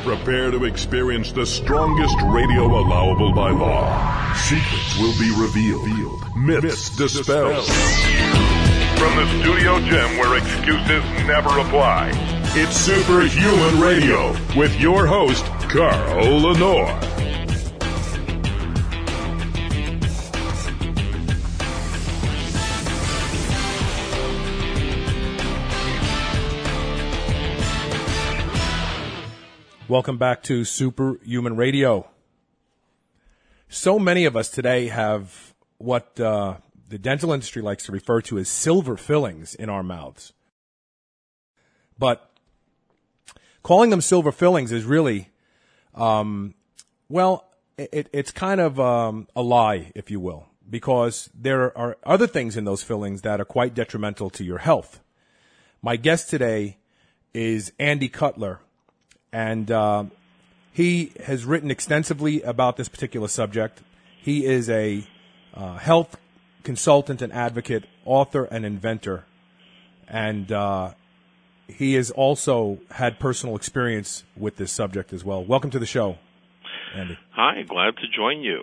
Prepare to experience the strongest radio allowable by law. Secrets will be revealed. Myths dispelled. From the studio gym where excuses never apply, it's Superhuman Radio with your host, Carl Lenore. Welcome back to Superhuman Radio. So many of us today have what the dental industry likes to refer to as silver fillings in our mouths. But calling them silver fillings is really, it's kind of a lie, if you will, because there are other things in those fillings that are quite detrimental to your health. My guest today is Andy Cutler. And he has written extensively about this particular subject. He is a health consultant and advocate, author and inventor. And he has also had personal experience with this subject as well. Welcome to the show, Andy. Hi, glad to join you.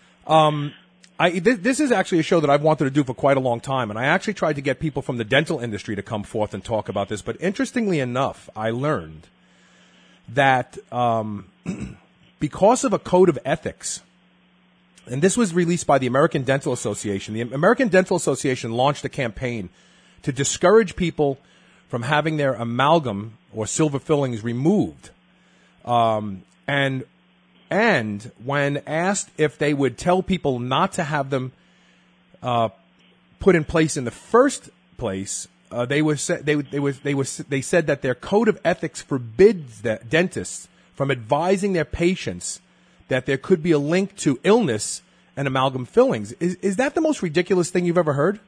This is actually a show that I've wanted to do for quite a long time. And I actually tried to get people from the dental industry to come forth and talk about this. But interestingly enough, I learned that because of a code of ethics, and this was released by the American Dental Association. The American Dental Association launched a campaign to discourage people from having their amalgam or silver fillings removed. And when asked if they would tell people not to have them put in place in the first place, they said that their code of ethics forbids dentists from advising their patients that there could be a link to illness and amalgam fillings. Is that the most ridiculous thing you've ever heard?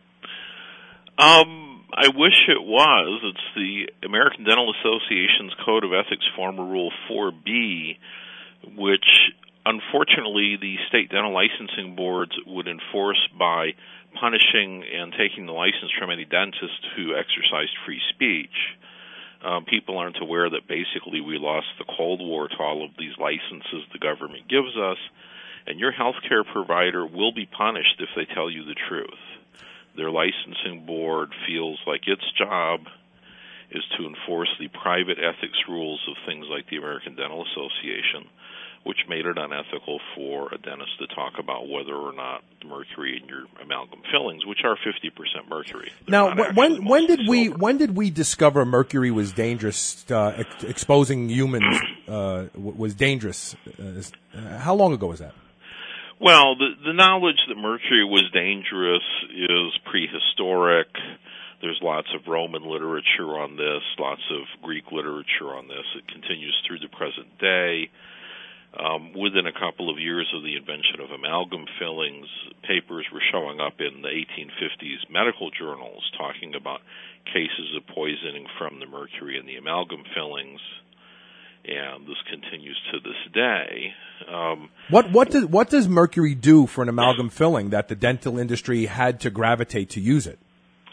I wish it was. It's the American Dental Association's Code of Ethics, former Rule 4B, which unfortunately the state dental licensing boards would enforce by punishing and taking the license from any dentist who exercised free speech. People aren't aware that basically we lost the Cold War to all of these licenses the government gives us, and your healthcare provider will be punished if they tell you the truth. Their licensing board feels like its job is to enforce the private ethics rules of things like the American Dental Association, which made it unethical for a dentist to talk about whether or not the mercury in your amalgam fillings, which are 50% mercury. Now, when did we discover mercury was dangerous? Exposing humans was dangerous. How long ago was that? Well, the knowledge that mercury was dangerous is prehistoric. There's lots of Roman literature on this, lots of Greek literature on this. It continues through the present day. Within a couple of years of the invention of amalgam fillings, papers were showing up in the 1850s medical journals talking about cases of poisoning from the mercury in the amalgam fillings, and this continues to this day. What does mercury do for an amalgam filling that the dental industry had to gravitate to use it?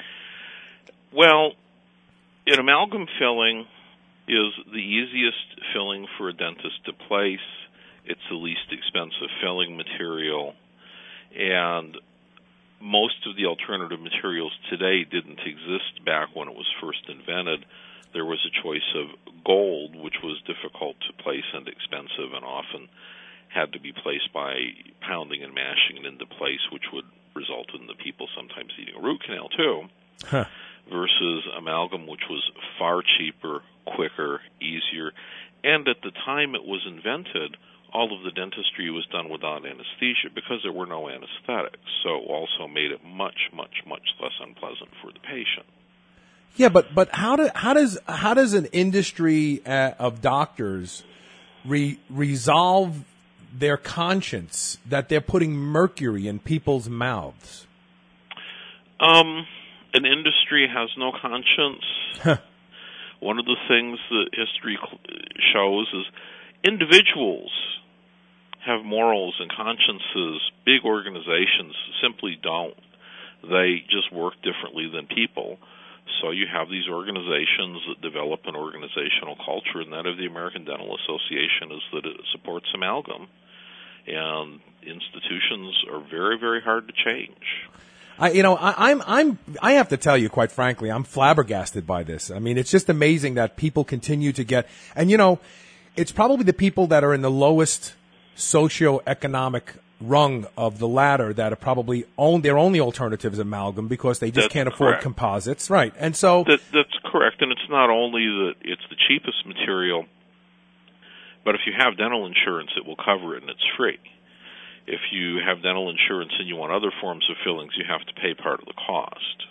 Well, an amalgam filling is the easiest filling for a dentist to place. It's the least expensive filling material, and most of the alternative materials today didn't exist back when it was first invented. There was a choice of gold, which was difficult to place and expensive, and often had to be placed by pounding and mashing it into place, which would result in the people sometimes needing a root canal too, versus amalgam, which was far cheaper, quicker, easier, and at the time it was invented, all of the dentistry was done without anesthesia because there were no anesthetics, so also made it much, much, much less unpleasant for the patient. Yeah, but how does an industry of doctors resolve their conscience that they're putting mercury in people's mouths? An industry has no conscience. One of the things that history shows is individuals have morals and consciences. Big organizations simply don't. They just work differently than people. So you have these organizations that develop an organizational culture, and that of the American Dental Association is that it supports amalgam. And institutions are very, very hard to change. I have to tell you, quite frankly, I'm flabbergasted by this. I mean, it's just amazing that people continue to get, and it's probably the people that are in the lowest socioeconomic rung of the ladder that are probably their only alternative is amalgam because they just can't afford composites, right? And so that's correct. And it's not only that it's the cheapest material, but if you have dental insurance, it will cover it and it's free. If you have dental insurance and you want other forms of fillings, you have to pay part of the cost.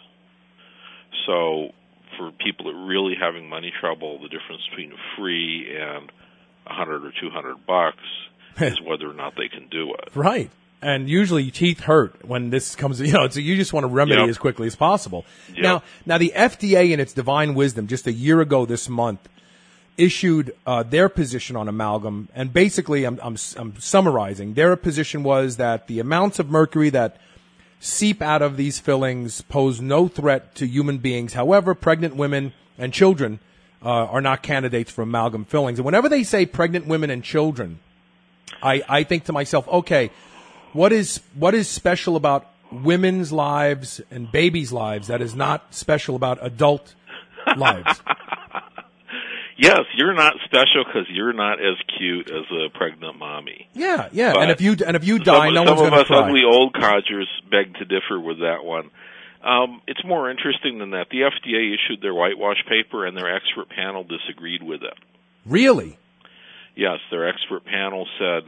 So for people that are really having money trouble, the difference between free and $100 or $200 is whether or not they can do it. Right. And usually teeth hurt when this comes, so you just want to remedy as quickly as possible. Yep. Now the FDA in its divine wisdom just a year ago this month issued their position on amalgam, and basically I'm summarizing. Their position was that the amounts of mercury that seep out of these fillings pose no threat to human beings. However, pregnant women and children are not candidates for amalgam fillings. And whenever they say pregnant women and children, I think to myself, okay, what is special about women's lives and babies' lives that is not special about adult lives? Yes, you're not special because you're not as cute as a pregnant mommy. Yeah. But and if you die, no one's going to cry. Some of us ugly old codgers beg to differ with that one. It's more interesting than that. The FDA issued their whitewash paper, and their expert panel disagreed with it. Really? Yes, their expert panel said,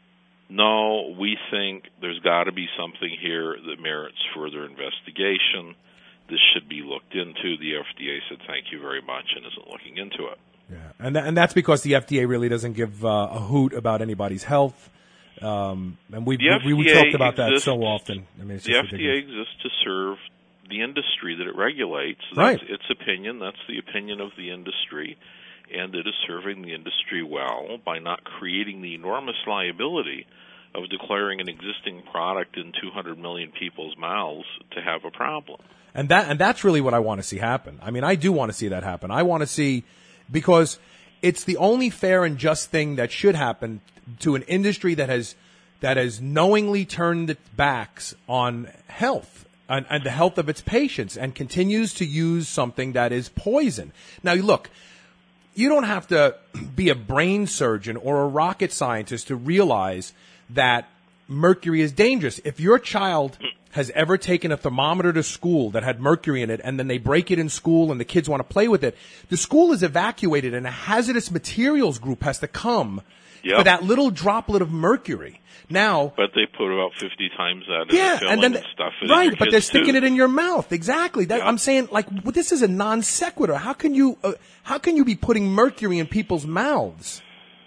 no, we think there's got to be something here that merits further investigation. This should be looked into. The FDA said thank you very much and isn't looking into it. Yeah, and that's because the FDA really doesn't give a hoot about anybody's health. And we talked about that so often. I mean, it's just the FDA exists to serve the industry that it regulates. Right. That's its opinion. That's the opinion of the industry. And it is serving the industry well by not creating the enormous liability of declaring an existing product in 200 million people's mouths to have a problem. And that's really what I want to see happen. I mean, I do want to see that happen. I want to see, because it's the only fair and just thing that should happen to an industry that has knowingly turned its backs on health and the health of its patients and continues to use something that is poison. Now, look, you don't have to be a brain surgeon or a rocket scientist to realize that mercury is dangerous. If your child has ever taken a thermometer to school that had mercury in it, and then they break it in school and the kids want to play with it, the school is evacuated and a hazardous materials group has to come for that little droplet of mercury. Now, but they put about 50 times that in the filling and stuff. Right, but they're sticking it in your mouth. Exactly. I'm saying, this is a non sequitur. How can you be putting mercury in people's mouths?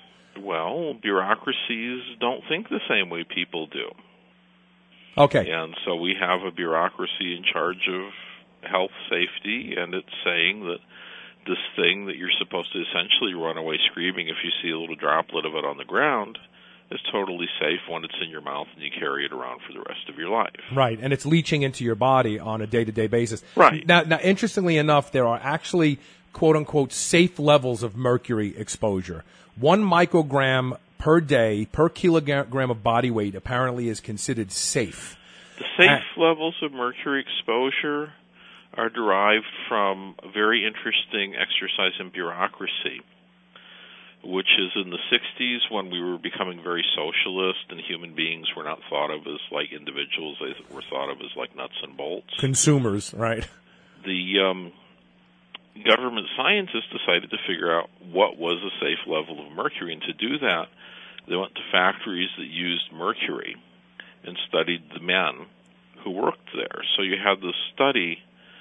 Well, bureaucracies don't think the same way people do. Okay. And so we have a bureaucracy in charge of health safety, and it's saying that this thing that you're supposed to essentially run away screaming if you see a little droplet of it on the ground is totally safe when it's in your mouth and you carry it around for the rest of your life. Right, and it's leaching into your body on a day-to-day basis. Right. Now, interestingly enough, there are actually, quote-unquote, safe levels of mercury exposure. 1 microgram per day per kilogram of body weight apparently is considered safe. The safe levels of mercury exposure are derived from a very interesting exercise in bureaucracy, which is in the 60s when we were becoming very socialist and human beings were not thought of as like individuals. They were thought of as like nuts and bolts. Consumers, right. The government scientists decided to figure out what was a safe level of mercury, and to do that, they went to factories that used mercury and studied the men who worked there. So you had this study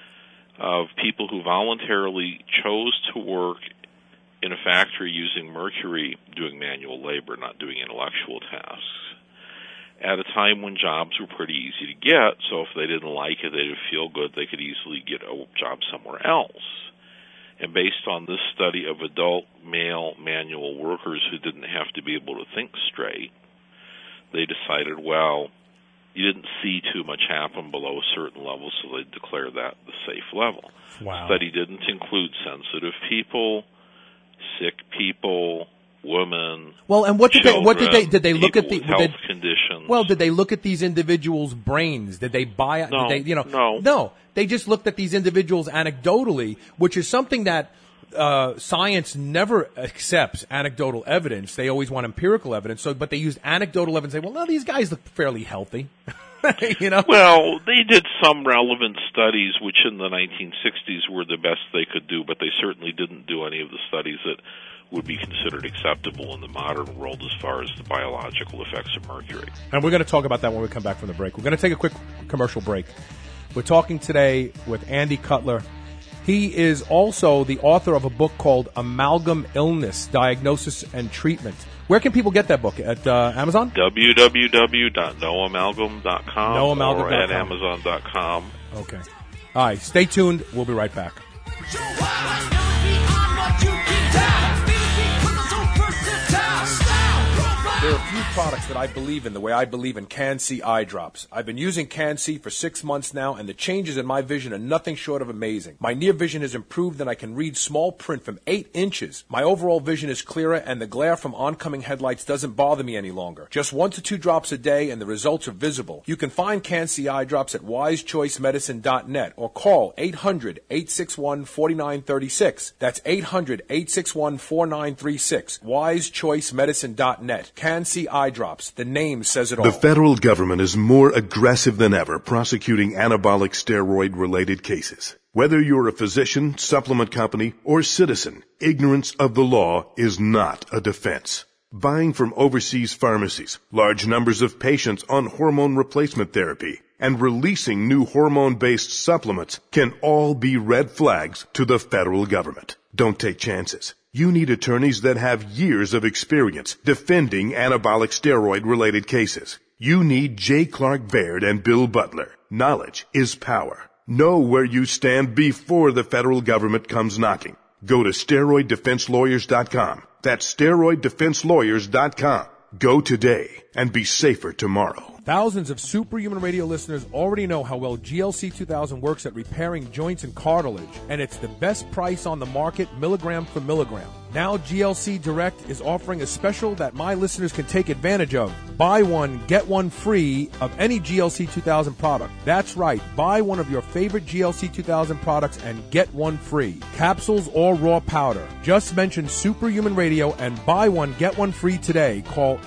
of people who voluntarily chose to work in a factory using mercury, doing manual labor, not doing intellectual tasks, at a time when jobs were pretty easy to get, so if they didn't like it, they didn't feel good, they could easily get a job somewhere else. And based on this study of adult male manual workers who didn't have to be able to think straight, they decided, well, you didn't see too much happen below a certain level, so they declare that the safe level. Wow. The study didn't include sensitive people, sick people, women. Well, and what did they look at the health conditions? Well, did they look at these individuals' brains? Did they buy it? No. No. They just looked at these individuals anecdotally, which is something that science never accepts anecdotal evidence. They always want empirical evidence. But they used anecdotal evidence and say, well, no, these guys look fairly healthy. Well, they did some relevant studies, which in the 1960s were the best they could do, but they certainly didn't do any of the studies that would be considered acceptable in the modern world as far as the biological effects of mercury. And we're going to talk about that when we come back from the break. We're going to take a quick commercial break. We're talking today with Andy Cutler. He is also the author of a book called Amalgam Illness, Diagnosis and Treatment. Where can people get that book? At Amazon? www.noamalgam.com or at Amazon.com. Okay. All right. Stay tuned. We'll be right back. There are a few products that I believe in the way I believe in Can-C eye drops. I've been using Can-C for 6 months now, and the changes in my vision are nothing short of amazing. My near vision has improved, and I can read small print from 8 inches. My overall vision is clearer, and the glare from oncoming headlights doesn't bother me any longer. Just 1 to 2 drops a day, and the results are visible. You can find Can-C eye drops at wisechoicemedicine.net or call 800-861-4936. That's 800-861-4936. wisechoicemedicine.net. Can-C eye drops. The name says it all. The federal government is more aggressive than ever prosecuting anabolic steroid-related cases. Whether you're a physician, supplement company, or citizen, ignorance of the law is not a defense. Buying from overseas pharmacies, large numbers of patients on hormone replacement therapy, and releasing new hormone-based supplements can all be red flags to the federal government. Don't take chances. You need attorneys that have years of experience defending anabolic steroid-related cases. You need J. Clark Baird and Bill Butler. Knowledge is power. Know where you stand before the federal government comes knocking. Go to SteroidDefenseLawyers.com. That's SteroidDefenseLawyers.com. Go today and be safer tomorrow. Thousands of Superhuman Radio listeners already know how well GLC 2000 works at repairing joints and cartilage, and it's the best price on the market, milligram for milligram. Now GLC Direct is offering a special that my listeners can take advantage of. Buy one, get one free of any GLC 2000 product. That's right. Buy one of your favorite GLC 2000 products and get one free. Capsules or raw powder. Just mention Superhuman Radio and buy one, get one free today. Call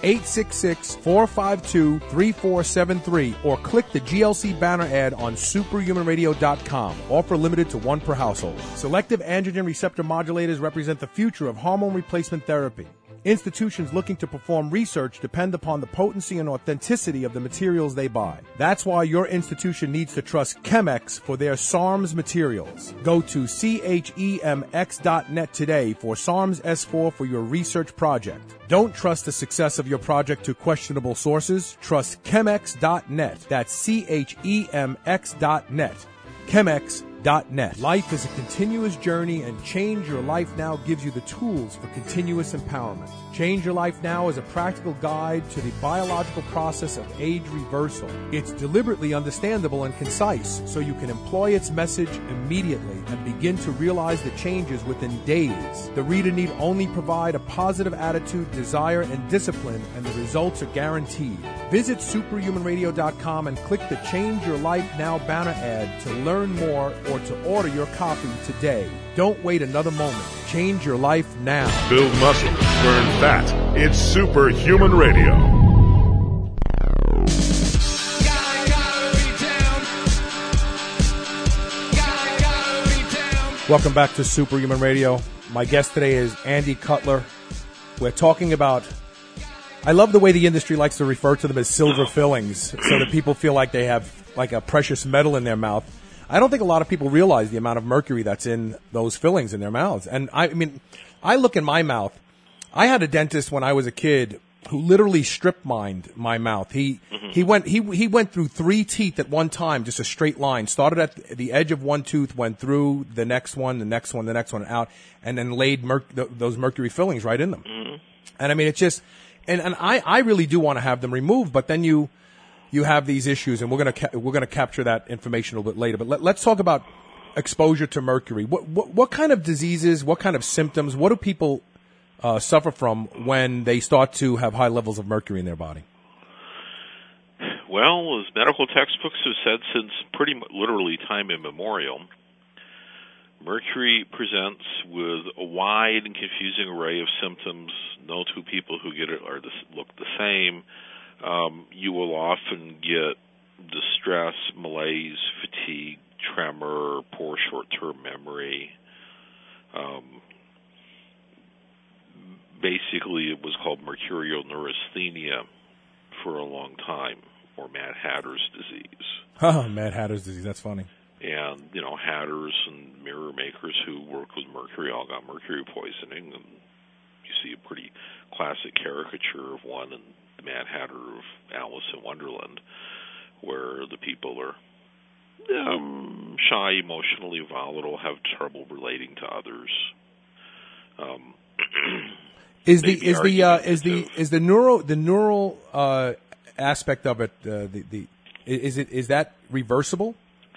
866-452-3473 or click the GLC banner ad on superhumanradio.com. Offer limited to 1 per household. Selective androgen receptor modulators represent the future of hormone replacement therapy. Institutions looking to perform research depend upon the potency and authenticity of the materials they buy. That's why your institution needs to trust Chemex for their SARMS materials. Go to CHEMX.net today for SARMS S4 for your research project. Don't trust the success of your project to questionable sources. Trust Chemex.net. That's CHEMX.net. Chemex.net. Life is a continuous journey, and Change Your Life Now gives you the tools for continuous empowerment. Change Your Life Now is a practical guide to the biological process of age reversal. It's deliberately understandable and concise, so you can employ its message immediately and begin to realize the changes within days. The reader need only provide a positive attitude, desire, and discipline, and the results are guaranteed. Visit superhumanradio.com and click the Change Your Life Now banner ad to learn more or to order your copy today. Don't wait another moment. Change your life now. Build muscle, burn fat. It's Superhuman Radio. Welcome back to Superhuman Radio. My guest today is Andy Cutler. We're talking about, I love the way the industry likes to refer to them as silver fillings, so that people feel like they have like a precious metal in their mouth. I don't think a lot of people realize the amount of mercury that's in those fillings in their mouths. And I mean, I look in my mouth. I had a dentist when I was a kid who literally strip mined my mouth. He went through 3 teeth at one time, just a straight line. Started at the edge of one tooth, went through the next one, the next one, the next one out, and then laid those mercury fillings right in them. And I mean, it's just, and I really do want to have them removed, but then you you have these issues, and we're gonna capture that information a little bit later. But let's talk about exposure to mercury. What kind of diseases, what kind of symptoms, what do people suffer from when they start to have high levels of mercury in their body? Well, as medical textbooks have said since pretty much literally time immemorial, mercury presents with a wide and confusing array of symptoms. No two people who get it look the same. You will often get distress, malaise, fatigue, tremor, poor short-term memory. Basically, it was called mercurial neurasthenia for a long time, or Mad Hatter's disease. Oh, Mad Hatter's disease, that's funny. And, hatters and mirror makers who worked with mercury all got mercury poisoning. And you see a pretty classic caricature of one in the Mad Hatter of Alice in Wonderland, where the people are shy, emotionally volatile, have trouble relating to others. Is the neural aspect of it is that reversible?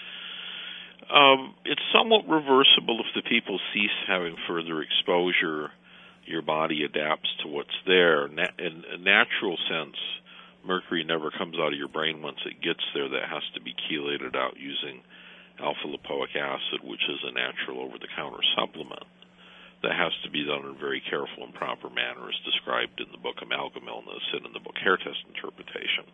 It's somewhat reversible if the people cease having further exposure. Your body adapts to what's there. In a natural sense, mercury never comes out of your brain once it gets there. That has to be chelated out using alpha-lipoic acid, which is a natural over-the-counter supplement. That has to be done in a very careful and proper manner, as described in the book Amalgam Illness and in the book Hair Test Interpretation.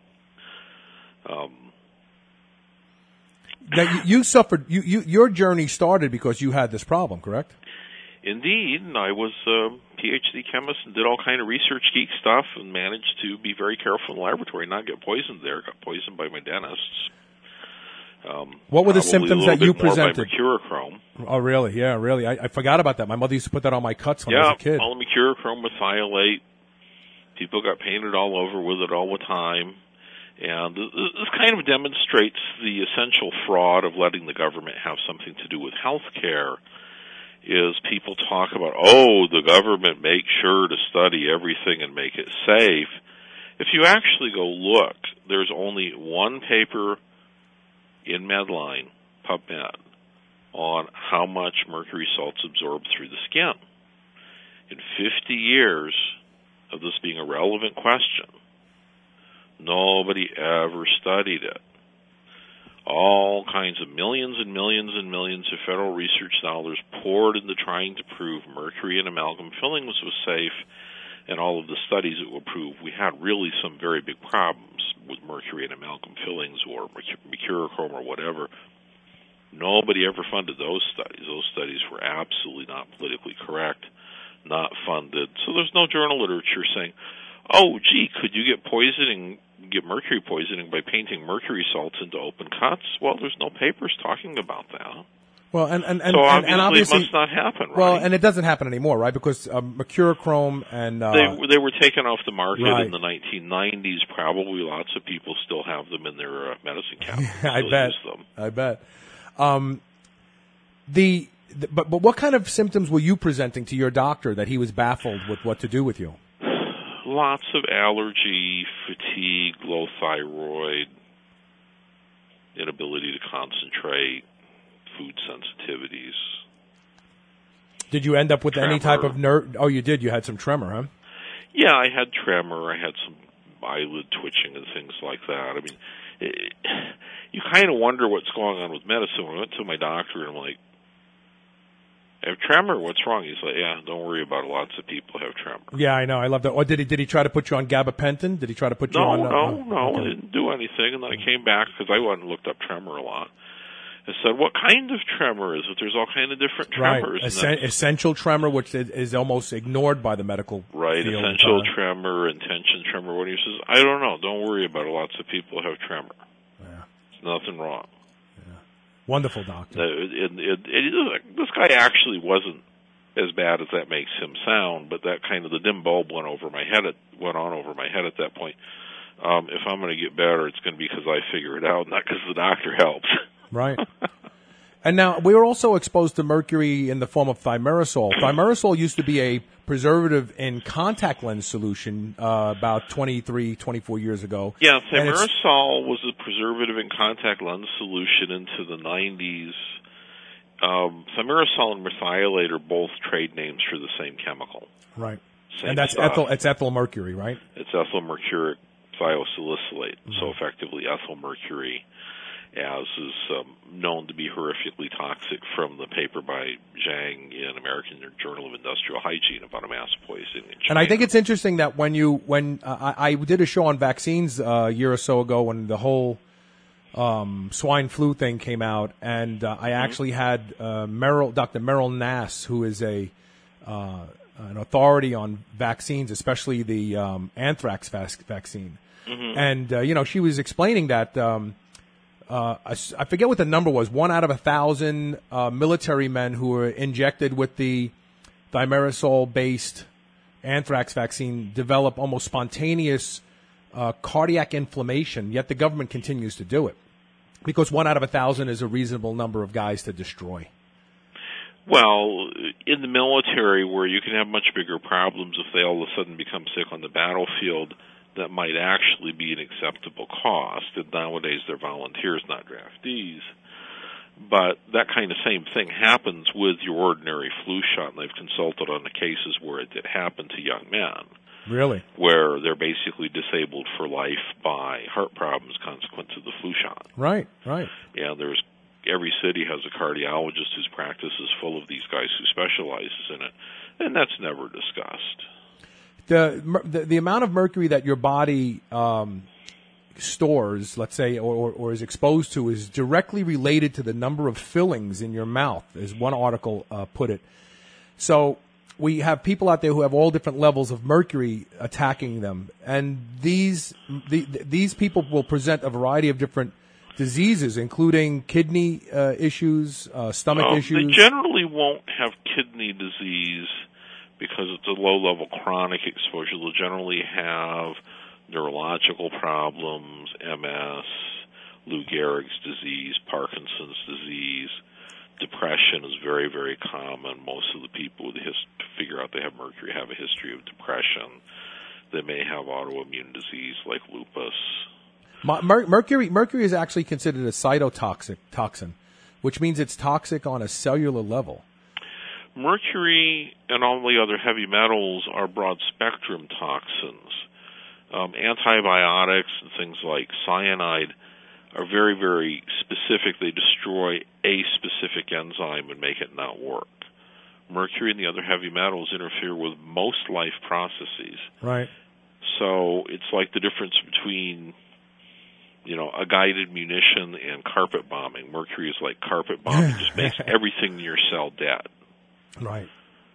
Now, you suffered. Your journey started because you had this problem, correct? Indeed, and I was a PhD chemist and did all kind of research geek stuff and managed to be very careful in the laboratory, not get poisoned there. Got poisoned by my dentists. What were the symptoms that you presented? By mercurochrome. Oh, really? Yeah, really. I forgot about that. My mother used to put that on my cuts when I was a kid. Yeah, mercurochrome methylate. People got painted all over with it all the time. And this kind of demonstrates the essential fraud of letting the government have something to do with health care. Is people talk about, the government makes sure to study everything and make it safe. If you actually go look, there's only one paper in Medline, PubMed, on how much mercury salt's absorbed through the skin. In 50 years of this being a relevant question, nobody ever studied it. All kinds of millions and millions and millions of federal research dollars poured into trying to prove mercury in amalgam fillings was safe, and all of the studies that will prove we had really some very big problems with mercury in amalgam fillings or mercurochrome or whatever. Nobody ever funded those studies. Those studies were absolutely not politically correct, not funded. So there's no journal literature saying, could you get mercury poisoning by painting mercury salts into open cuts? Well, there's no papers talking about that. Well, and obviously it must not happen, right? Well, and it doesn't happen anymore, right? Because mercurochrome and they were taken off the market in the 1990s. Probably lots of people still have them in their medicine cabinet. I bet. But what kind of symptoms were you presenting to your doctor that he was baffled with what to do with you? Lots of allergy, fatigue, low thyroid, inability to concentrate, food sensitivities. Did you end up with tremor. Any type of nerve? Oh, you did. You had some tremor, huh? Yeah, I had tremor. I had some eyelid twitching and things like that. I mean, you kind of wonder what's going on with medicine. When I went to my doctor and I'm like, I have tremor. What's wrong? He's like, don't worry about it. Lots of people have tremor. Yeah, I know. I love that. Or did he try to put you on gabapentin? Did he try to put you on? No. Okay. I didn't do anything. And then I came back because I went and looked up tremor a lot. I said, what kind of tremor is it? There's all kind of different tremors. Right. Essential tremor, which is almost ignored by the medical field. Essential tremor, intention tremor. When he says, I don't know. Don't worry about it. Lots of people have tremor. Yeah. There's nothing wrong. Wonderful doctor. This guy actually wasn't as bad as that makes him sound, but that kind of the dim bulb went on over my head at that point. If I'm going to get better, it's going to be because I figure it out, not because the doctor helps. Right. And now we were also exposed to mercury in the form of thimerosal. Thimerosal used to be a preservative in contact lens solution about 23, 24 years ago. Yeah, thimerosal was a preservative in contact lens solution into the 90s. Thimerosal and methiolate are both trade names for the same chemical. Right. Same and that's stuff. it's ethyl mercury, right? It's ethyl mercuric thiosalicylate, so effectively ethyl mercury, as is known to be horrifically toxic from the paper by Zhang in American Journal of Industrial Hygiene about a mass poisoning in China. And I think it's interesting that when I did a show on vaccines a year or so ago when the whole swine flu thing came out, and I actually had Dr. Merrill Nass, who is an authority on vaccines, especially the anthrax vaccine. And, she was explaining that I forget what the number was, 1 out of 1,000 military men who were injected with the thimerosal-based anthrax vaccine develop almost spontaneous cardiac inflammation, yet the government continues to do it. Because 1 out of 1,000 is a reasonable number of guys to destroy. Well, in the military, where you can have much bigger problems if they all of a sudden become sick on the battlefield, that might actually be an acceptable cost. And nowadays, they're volunteers, not draftees. But that kind of same thing happens with your ordinary flu shot, and they've consulted on the cases where it did happen to young men. Really? Where they're basically disabled for life by heart problems consequent to the flu shot. Right. Yeah, every city has a cardiologist whose practice is full of these guys who specializes in it, and that's never discussed. The amount of mercury that your body stores, let's say, or is exposed to, is directly related to the number of fillings in your mouth, as one article put it. So we have people out there who have all different levels of mercury attacking them, and these people will present a variety of different diseases, including kidney issues, stomach issues. They generally won't have kidney disease because it's a low-level chronic exposure. They'll generally have neurological problems, MS, Lou Gehrig's disease, Parkinson's disease. Depression is very, very common. Most of the people with figure out they have mercury have a history of depression. They may have autoimmune disease like lupus. Mercury is actually considered a cytotoxin, which means it's toxic on a cellular level. Mercury and all the other heavy metals are broad-spectrum toxins. Antibiotics and things like cyanide are very, very specific. They destroy a specific enzyme and make it not work. Mercury and the other heavy metals interfere with most life processes. Right. So it's like the difference between, a guided munition and carpet bombing. Mercury is like carpet bombing, just makes everything in your cell dead. Right.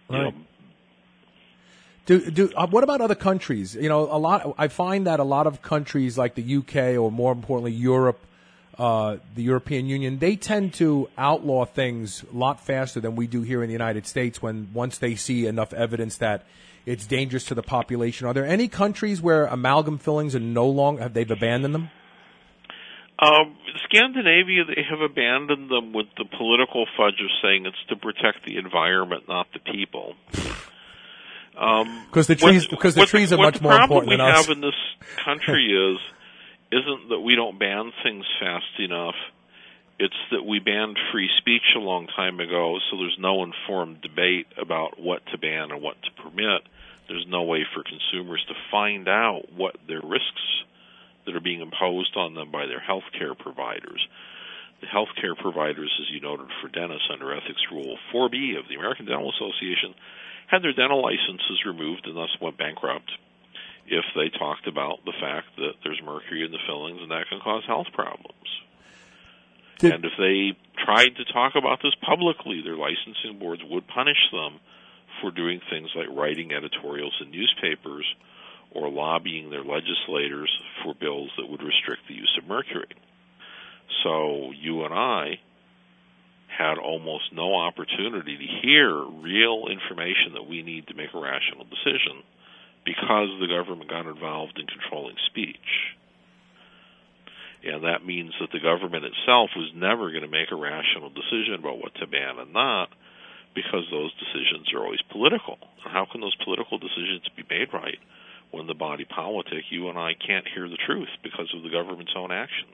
What about other countries? I find that a lot of countries like the UK, or more importantly Europe, the European Union, they tend to outlaw things a lot faster than we do here in the United States once they see enough evidence that it's dangerous to the population. Are there any countries where amalgam fillings are no longer, they've abandoned them? Scandinavia, they have abandoned them with the political fudge of saying it's to protect the environment, not the people. Because the trees are much more important than us. What the problem we have in this country isn't that we don't ban things fast enough. It's that we banned free speech a long time ago, so there's no informed debate about what to ban and what to permit. There's no way for consumers to find out what their risks that are being imposed on them by their health care providers. The health care providers, as you noted for dentists under Ethics Rule 4B of the American Dental Association, had their dental licenses removed and thus went bankrupt if they talked about the fact that there's mercury in the fillings and that can cause health problems. And if they tried to talk about this publicly, their licensing boards would punish them for doing things like writing editorials in newspapers or lobbying their legislators for bills that would restrict the use of mercury. So you and I had almost no opportunity to hear real information that we need to make a rational decision because the government got involved in controlling speech. And that means that the government itself was never going to make a rational decision about what to ban and not, because those decisions are always political. And how can those political decisions be made right when the body politic, you and I, can't hear the truth because of the government's own actions?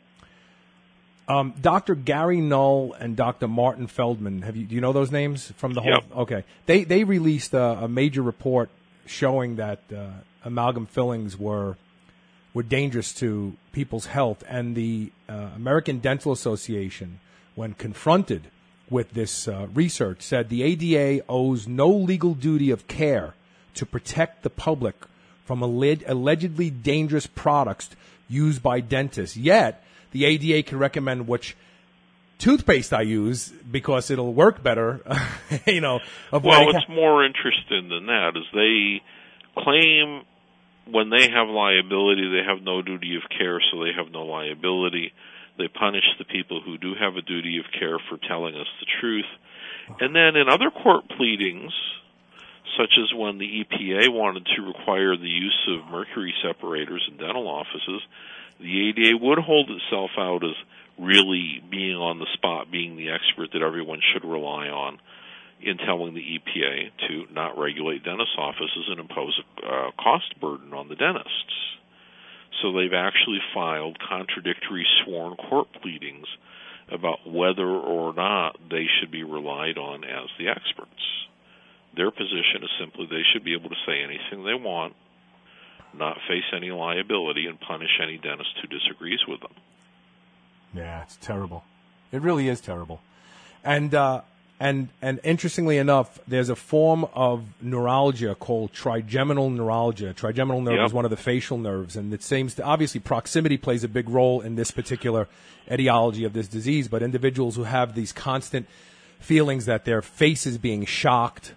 Dr. Gary Null and Dr. Martin Feldman, do you know those names from the whole? Yep. Okay. They released a major report showing that amalgam fillings were dangerous to people's health, and the American Dental Association, when confronted with this research, said the ADA owes no legal duty of care to protect the public from allegedly dangerous products used by dentists. Yet, the ADA can recommend which toothpaste I use because it'll work better. Well, it's more interesting than that, is they claim when they have liability, they have no duty of care, so they have no liability. They punish the people who do have a duty of care for telling us the truth. And then in other court pleadings, such as when the EPA wanted to require the use of mercury separators in dental offices, the ADA would hold itself out as really being on the spot, being the expert that everyone should rely on in telling the EPA to not regulate dentist offices and impose a cost burden on the dentists. So they've actually filed contradictory sworn court pleadings about whether or not they should be relied on as the experts. Their position is simply they should be able to say anything they want, not face any liability, and punish any dentist who disagrees with them. Yeah, it's terrible. It really is terrible. And interestingly enough, there's a form of neuralgia called trigeminal neuralgia. Trigeminal nerve is one of the facial nerves, and it seems to, obviously proximity plays a big role in this particular etiology of this disease, but individuals who have these constant feelings that their face is being shocked,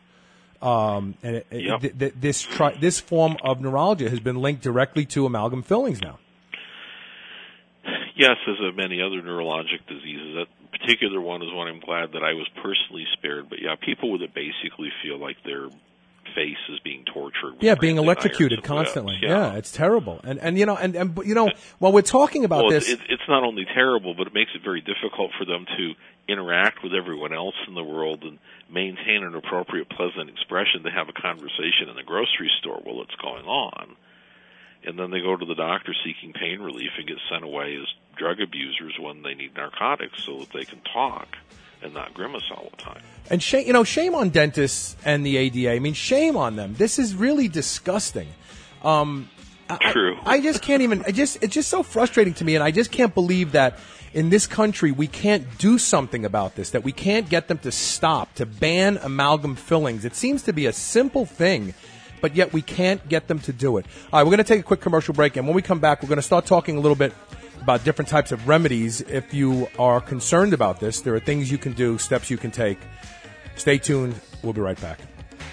this form of neuralgia has been linked directly to amalgam fillings now. Yes, as of many other neurologic diseases. That particular one is one I'm glad that I was personally spared. But yeah, people with it basically feel like their face is being tortured. Yeah, being electrocuted constantly. Yeah, it's terrible. And while we're talking about this, it's not only terrible, but it makes it very difficult for them to interact with everyone else in the world and maintain an appropriate, pleasant expression to have a conversation in the grocery store while it's going on. And then they go to the doctor seeking pain relief and get sent away as drug abusers when they need narcotics so that they can talk and not grimace all the time. And shame on dentists and the ADA. I mean, shame on them. This is really disgusting. True. I just can't even. It's just so frustrating to me, and I just can't believe that in this country we can't do something about this. That we can't get them to stop, to ban amalgam fillings. It seems to be a simple thing, but yet we can't get them to do it. All right, we're going to take a quick commercial break, and when we come back, we're going to start talking a little bit about different types of remedies. If you are concerned about this, there are things you can do, steps you can take. Stay tuned. We'll be right back.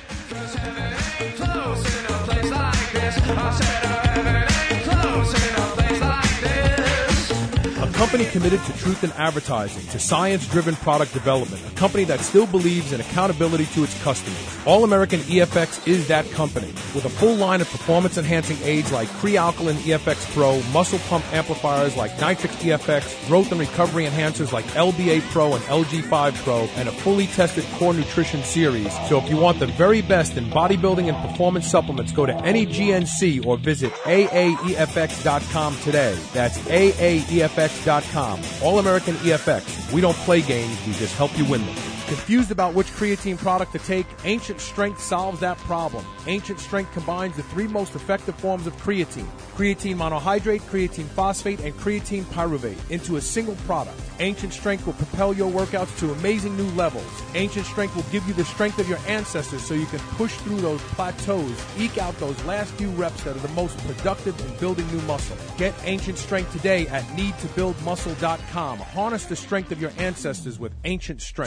A company committed to truth in advertising, to science-driven product development, a company that still believes in accountability to its customers. All-American EFX is that company. With a full line of performance-enhancing aids like Pre-Alkaline EFX Pro, muscle pump amplifiers like Nitrix EFX, growth and recovery enhancers like LBA Pro and LG5 Pro, and a fully tested core nutrition series. So if you want the very best in bodybuilding and performance supplements, go to any GNC or visit AAEFX.com today. That's AAEFX.com. All-American EFX. We don't play games, we just help you win them. Confused about which creatine product to take? Ancient Strength solves that problem. Ancient Strength combines the three most effective forms of creatine: creatine monohydrate, creatine phosphate, and creatine pyruvate into a single product. Ancient Strength will propel your workouts to amazing new levels. Ancient Strength will give you the strength of your ancestors so you can push through those plateaus, eke out those last few reps that are the most productive in building new muscle. Get Ancient Strength today at needtobuildmuscle.com. Harness the strength of your ancestors with Ancient Strength. Turinabol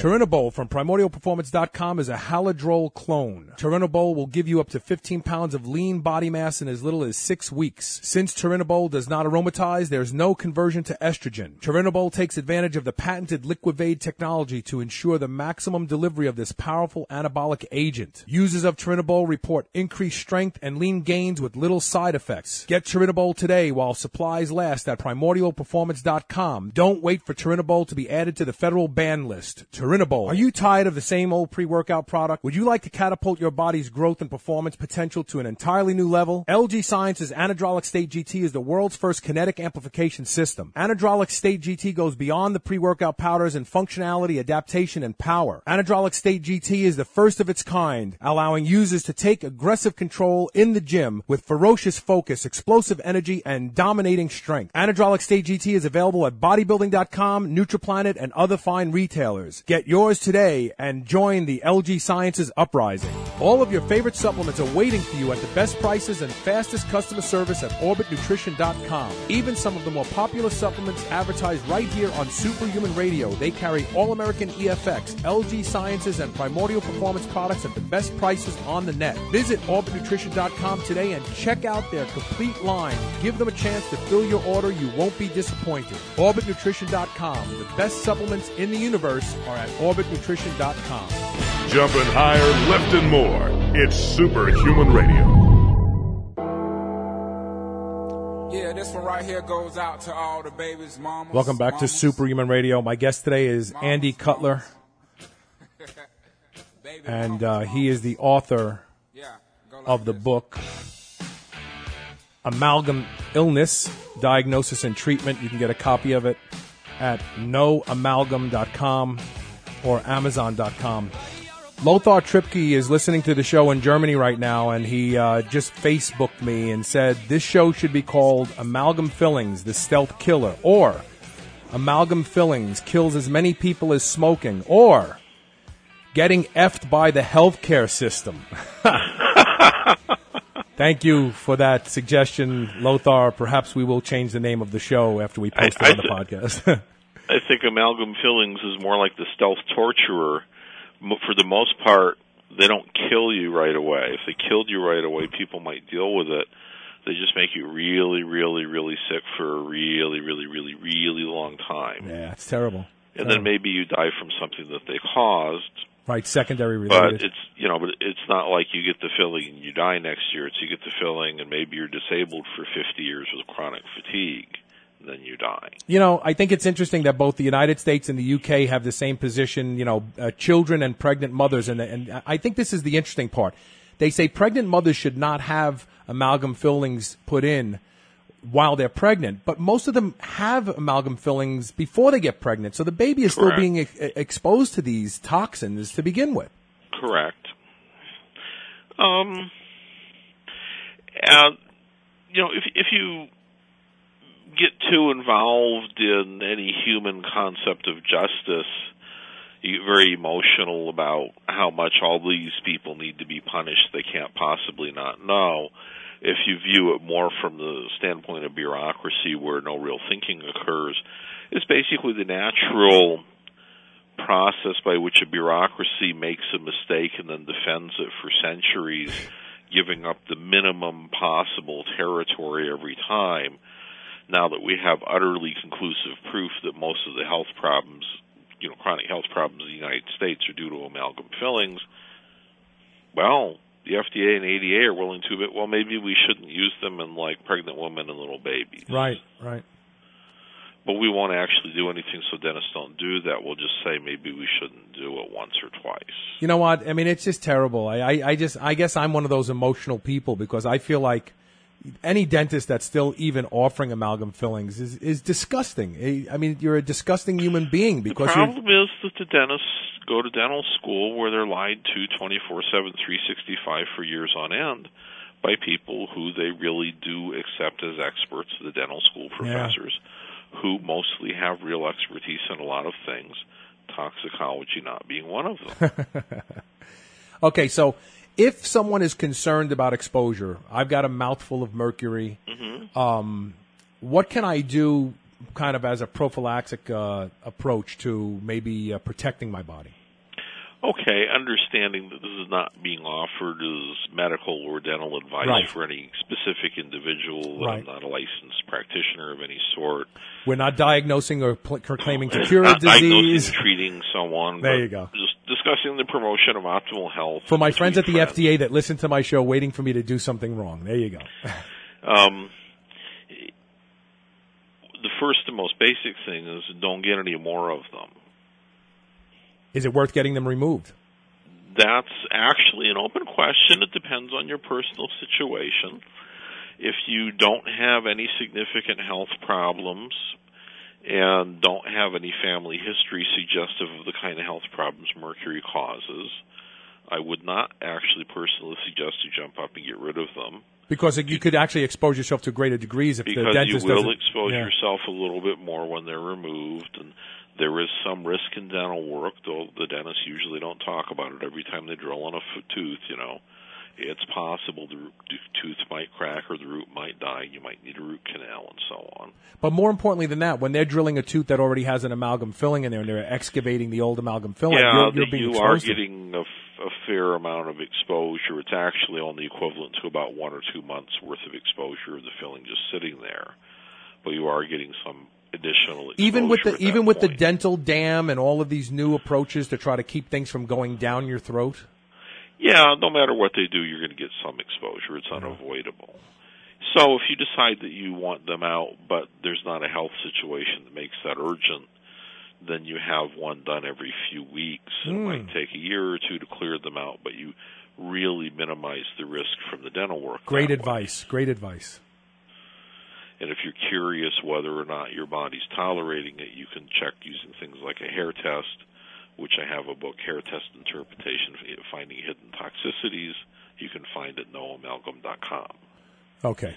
Turinabol from PrimordialPerformance.com is a Haladrol clone. Turinabol will give you up to 15 pounds of lean body mass in as little as 6 weeks. Since Turinabol does not aromatize, there's no conversion to estrogen. Turinabol takes advantage of the patented Liquivade technology to ensure the maximum delivery of this powerful anabolic agent. Users of Turinabol report increased strength and lean gains with little side effects. Get Turinabol today while supplies last at PrimordialPerformance.com. Don't wait for Turinabol to be added to the federal ban list. Turinabol. Are you tired of the same old pre-workout product? Would you like to catapult your body's growth and performance potential to an entirely new level? LG Science's Anadrolic State GT is the world's first kinetic amplification system. Anadrolic State GT goes beyond the pre-workout powders in functionality, adaptation, and power. Anadrolic State GT is the first of its kind, allowing users to take aggressive control in the gym with ferocious focus, explosive energy, and dominating strength. Anadrolic State GT is available at bodybuilding.com, NutriPlanet, and other fine retailers. Get yours today and join the LG Sciences uprising. All of your favorite supplements are waiting for you at the best prices and fastest customer service at OrbitNutrition.com. Even some of the more popular supplements advertised right here on Superhuman Radio. They carry All-American EFX, LG Sciences, and Primordial Performance products at the best prices on the net. Visit OrbitNutrition.com today and check out their complete line. Give them a chance to fill your order. You won't be disappointed. OrbitNutrition.com. The best supplements in the universe are at OrbitNutrition.com. Jumping higher, lifting more. It's Superhuman Radio. Yeah, this one right here goes out to all the babies, mamas. Welcome back to Superhuman Radio. My guest today is Andy Cutler, and he is the author of the book Amalgam Illness, Diagnosis and Treatment. You can get a copy of it at noamalgam.com or amazon.com. Lothar Tripke is listening to the show in Germany right now, and he just Facebooked me and said this show should be called Amalgam Fillings, the Stealth Killer, or Amalgam Fillings kills as many people as smoking, or Getting Effed by the Healthcare System. Thank you for that suggestion, Lothar. Perhaps we will change the name of the show after we post it on the podcast. I think Amalgam Fillings is more like the stealth torturer. For the most part, they don't kill you right away. If they killed you right away, people might deal with it. They just make you really, really, really sick for a really, really, really, really long time. Yeah, it's terrible. And then maybe you die from something that they caused. Right, secondary related. But it's not like you get the filling and you die next year. It's you get the filling and maybe you're disabled for 50 years with chronic fatigue. Then you die. You know, I think it's interesting that both the United States and the UK have the same position, children and pregnant mothers. And I think this is the interesting part. They say pregnant mothers should not have amalgam fillings put in while they're pregnant, but most of them have amalgam fillings before they get pregnant. So the baby is still being exposed to these toxins to begin with. Correct. If you get too involved in any human concept of justice, you get very emotional about how much all these people need to be punished they can't possibly not know. If you view it more from the standpoint of bureaucracy where no real thinking occurs, it's basically the natural process by which a bureaucracy makes a mistake and then defends it for centuries, giving up the minimum possible territory every time. Now that we have utterly conclusive proof that most of the health problems, chronic health problems in the United States are due to amalgam fillings, well, the FDA and ADA are willing to admit, well, maybe we shouldn't use them in, pregnant women and little babies. Right. But we won't actually do anything, so dentists don't do that. We'll just say maybe we shouldn't do it once or twice. You know what? I mean, it's just terrible. I guess I'm one of those emotional people because I feel like any dentist that's still even offering amalgam fillings is disgusting. I mean, you're a disgusting human being because the problem is that the dentists go to dental school where they're lied to 24/7, 365 for years on end by people who they really do accept as experts, the dental school professors, who mostly have real expertise in a lot of things, toxicology not being one of them. Okay, so if someone is concerned about exposure, I've got a mouthful of mercury. Mm-hmm. What can I do kind of as a prophylactic approach to maybe protecting my body? Okay, understanding that this is not being offered as medical or dental advice Right. for any specific individual. Right. I'm not a licensed practitioner of any sort. We're not diagnosing or claiming to cure a Not diagnosing, disease. treating someone. There but you go. Just discussing the promotion of optimal health. For my friends at the between FDA that listen to my show waiting for me to do something wrong. There you go. The first and most basic thing is don't get any more of them. Is it worth getting them removed? That's actually an open question. It depends on your personal situation. If you don't have any significant health problems and don't have any family history suggestive of the kind of health problems mercury causes, I would not actually personally suggest you jump up and get rid of them. Because you could actually expose yourself to greater degrees if the Because dentist you will doesn't. expose Yeah. yourself a little bit more when they're removed, and there is some risk in dental work, though the dentists usually don't talk about it. Every time they drill on a tooth, it's possible the tooth might crack or the root might die. You might need a root canal and so on. But more importantly than that, when they're drilling a tooth that already has an amalgam filling in there and they're excavating the old amalgam filling, you're being you are exposed to it. getting a fair amount of exposure. It's actually only equivalent to about 1 or 2 months worth of exposure of the filling just sitting there. But you are getting some additional exposure. Even with the dental dam and all of these new approaches to try to keep things from going down your throat. Yeah, no matter what they do, you're going to get some exposure. It's unavoidable. So if you decide that you want them out, but there's not a health situation that makes that urgent, then you have one done every few weeks. It might take a year or two to clear them out, but you really minimize the risk from the dental work. Great advice. Great advice. And if you're curious whether or not your body's tolerating it, you can check using things like a hair test, which I have a book, Hair Test Interpretation, Finding Hidden Toxicities. You can find it at noamalgam.com. Okay.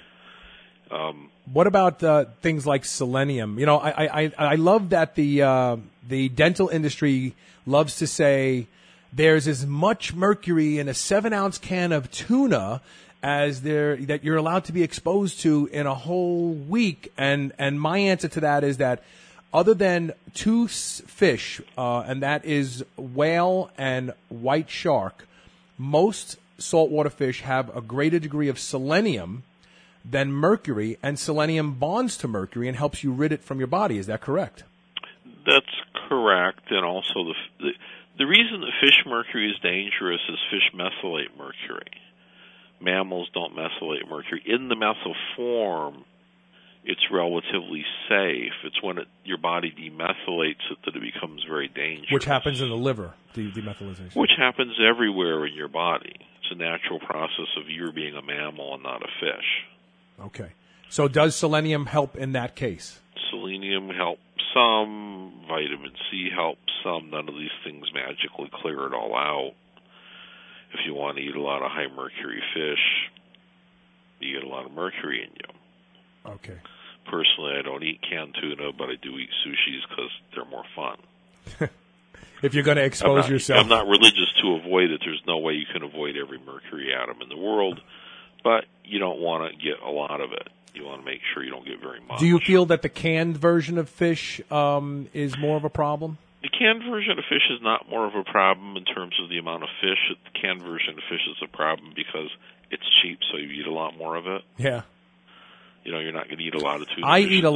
What about things like selenium? I love that the dental industry loves to say there's as much mercury in a 7-ounce can of tuna as that you're allowed to be exposed to in a whole week. And my answer to that is that other than two fish, and that is whale and white shark, most saltwater fish have a greater degree of selenium than mercury, and selenium bonds to mercury and helps you rid it from your body. Is that correct? That's correct. And also the reason that fish mercury is dangerous is fish methylate mercury. Mammals don't methylate mercury. In the methyl form, it's relatively safe. It's when your body demethylates it that it becomes very dangerous. Which happens in the liver, demethylation. Which happens everywhere in your body. It's a natural process of you being a mammal and not a fish. Okay. So does selenium help in that case? Selenium helps some. Vitamin C helps some. None of these things magically clear it all out. If you want to eat a lot of high mercury fish, you get a lot of mercury in you. Okay. Personally, I don't eat canned tuna, but I do eat sushis because they're more fun. If you're going to expose yourself. I'm not religious to avoid it. There's no way you can avoid every mercury atom in the world, but you don't want to get a lot of it. You want to make sure you don't get very much. Do you feel that the canned version of fish is more of a problem? The canned version of fish is not more of a problem in terms of the amount of fish. The canned version of fish is a problem because it's cheap, so you eat a lot more of it. Yeah. You're not going to eat a lot of tuna. I eat a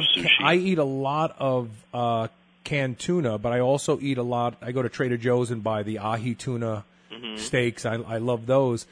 lot of canned tuna, but I also eat a lot. I go to Trader Joe's and buy the ahi tuna steaks. I love those.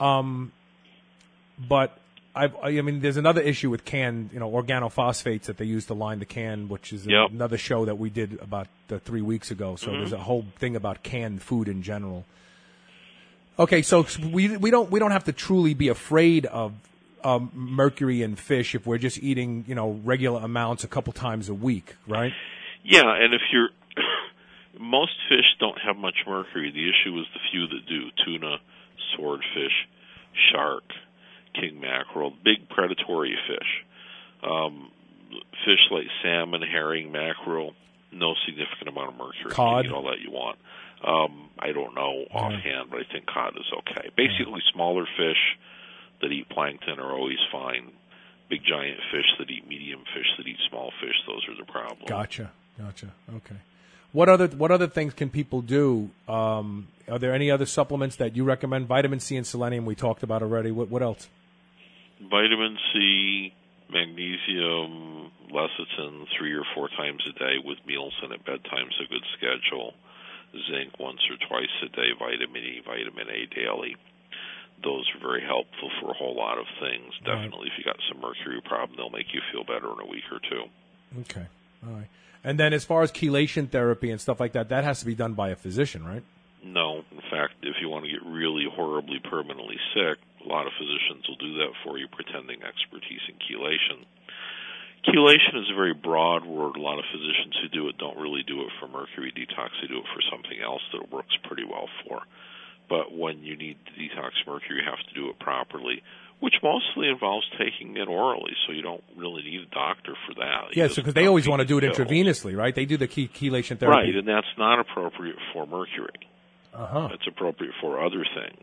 But I mean, there's another issue with canned, organophosphates that they use to line the can, which is another show that we did about 3 weeks ago. So there's a whole thing about canned food in general. Okay, so we don't have to truly be afraid of mercury in fish if we're just eating, regular amounts a couple times a week, right? Yeah, and if you're most fish don't have much mercury. The issue is the few that do: tuna, swordfish, shark, king mackerel, big predatory fish. Fish like salmon, herring, mackerel, no significant amount of mercury. Cod? You can eat all that you want. I don't know offhand, but I think cod is okay. Basically, smaller fish that eat plankton are always fine. Big giant fish that eat medium fish that eat small fish, those are the problems. Gotcha. Okay. What other things can people do? Are there any other supplements that you recommend? Vitamin C and selenium we talked about already. What else? Vitamin C, magnesium, lecithin 3 or 4 times a day with meals and at bedtime is a good schedule. Zinc once or twice a day, vitamin E, vitamin A daily. Those are very helpful for a whole lot of things. Definitely, if you got some mercury problem, they'll make you feel better in a week or two. Okay, all right. And then as far as chelation therapy and stuff like that has to be done by a physician, right? No. In fact, if you want to get really horribly permanently sick, a lot of physicians will do that for you, pretending expertise in chelation. Chelation is a very broad word. A lot of physicians who do it don't really do it for mercury detox. They do it for something else that it works pretty well for. But when you need to detox mercury, you have to do it properly, which mostly involves taking it orally, so you don't really need a doctor for that. Yeah, because they always want to do it intravenously, right? They do the chelation therapy. Right, and that's not appropriate for mercury. Uh-huh. It's appropriate for other things.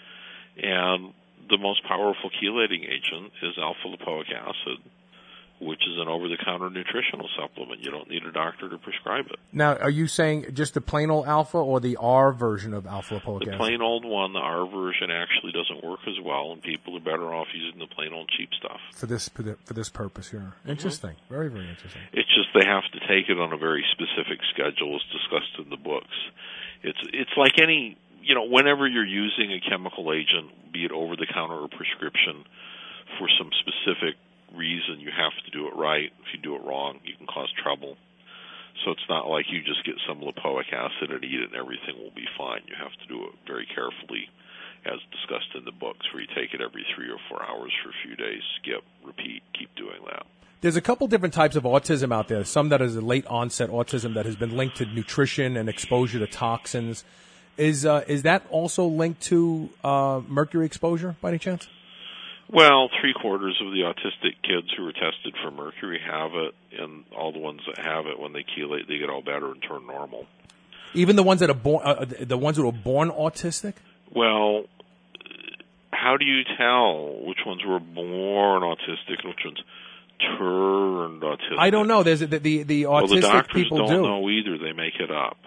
And the most powerful chelating agent is alpha-lipoic acid, which is an over-the-counter nutritional supplement. You don't need a doctor to prescribe it. Now, are you saying just the plain old alpha or the R version of alpha-lipoic acid? The plain old one, the R version, actually doesn't work as well, and people are better off using the plain old cheap stuff. For this purpose here. Interesting. Mm-hmm. Very, very interesting. It's just they have to take it on a very specific schedule as discussed in the books. It's like any, whenever you're using a chemical agent, be it over-the-counter or prescription, for some specific reason, you have to do it right. If you do it wrong, you can cause trouble. So it's not like you just get some lipoic acid and eat it and everything will be fine. You have to do it very carefully, as discussed in the books, where you take it every 3 or 4 hours for a few days, skip, repeat, keep doing that. There's a couple different types of autism out there. Some that is a late onset autism that has been linked to nutrition and exposure to toxins. Is that also linked to mercury exposure by any chance? Well, 3/4 of the autistic kids who were tested for mercury have it, and all the ones that have it, when they chelate, they get all better and turn normal. Even the ones that are born, the ones who are born autistic? Well, how do you tell which ones were born autistic and which ones turned autistic? I don't know. There's the autistic the doctors people don't know either. They make it up.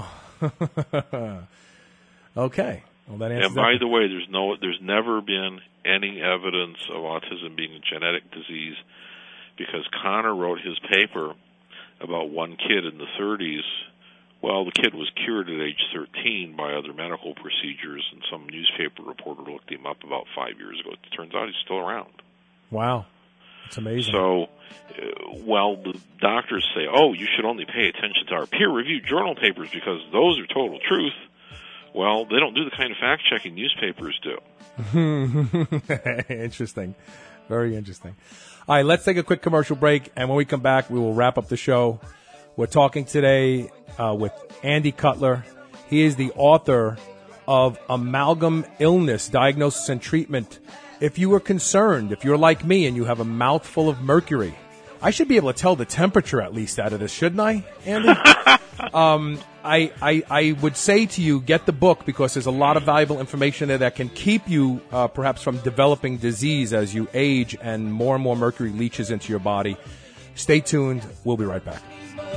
Oh. Okay. Well, that answers and by the way, there's never been any evidence of autism being a genetic disease, because Connor wrote his paper about one kid in the 30s. Well, the kid was cured at age 13 by other medical procedures, and some newspaper reporter looked him up about 5 years ago. It turns out he's still around. Wow. That's amazing. So, the doctors say, you should only pay attention to our peer-reviewed journal papers because those are total truth. Well, they don't do the kind of fact-checking newspapers do. Interesting. Very interesting. All right, let's take a quick commercial break, and when we come back, we will wrap up the show. We're talking today with Andy Cutler. He is the author of Amalgam Illness, Diagnosis and Treatment. If you are concerned, if you're like me and you have a mouthful of mercury, I should be able to tell the temperature at least out of this, shouldn't I, Andy? I would say to you, get the book, because there's a lot of valuable information there that can keep you perhaps from developing disease as you age and more mercury leaches into your body. Stay tuned. We'll be right back.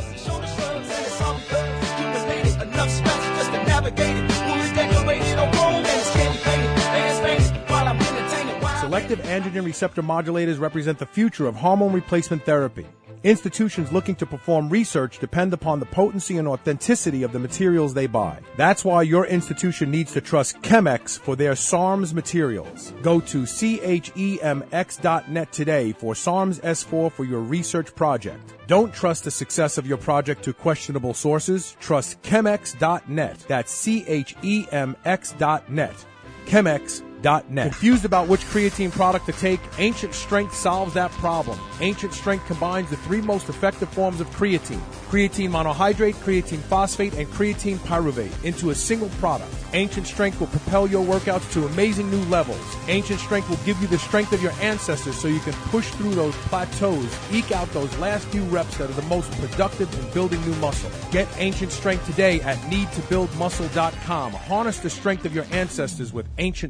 Selective androgen receptor modulators represent the future of hormone replacement therapy. Institutions looking to perform research depend upon the potency and authenticity of the materials they buy. That's why your institution needs to trust Chemex for their SARMs materials. Go to CHEMX.net today for SARMs S4 for your research project. Don't trust the success of your project to questionable sources. Trust Chemex.net. That's CHEMX.net. Chemex.net. Confused about which creatine product to take? Ancient Strength solves that problem. Ancient Strength combines the 3 most effective forms of creatine: creatine monohydrate, creatine phosphate, and creatine pyruvate into a single product. Ancient Strength will propel your workouts to amazing new levels. Ancient Strength will give you the strength of your ancestors so you can push through those plateaus, eke out those last few reps that are the most productive in building new muscle. Get Ancient Strength today at needtobuildmuscle.com. Harness the strength of your ancestors with Ancient Strength.